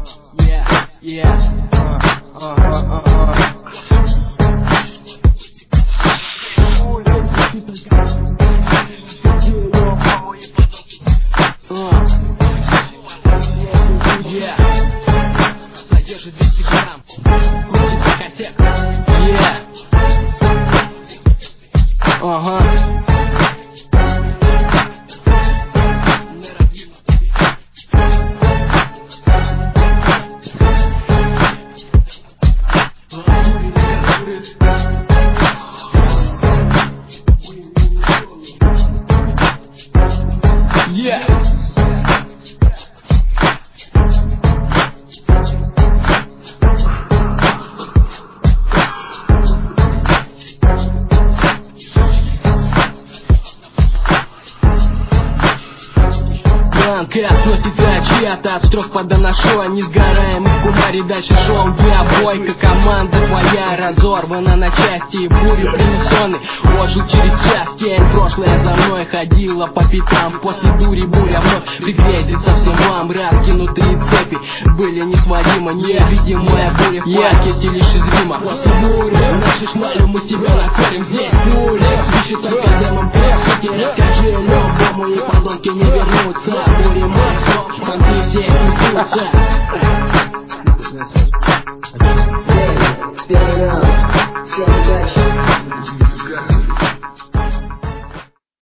Содержит 200 грамм, крутится косяк. Сносится чья-то от строк подоношу, не сгораем в кумаре, дальше шел бойка. Команда твоя разорвана на части, бури принесены, ожил через час. Тень прошлое за мной ходила по пятам, после дури буря вновь пригрезится всем вам. Раскинутые цепи были несводимы, невидимая буря в пакете лишь из Рима. После бури наши шмали мы тебя накорим, здесь пули свищет только дымом персики. Расскажи любому, и подонки не вернутся. Бури мы, понты все смеются.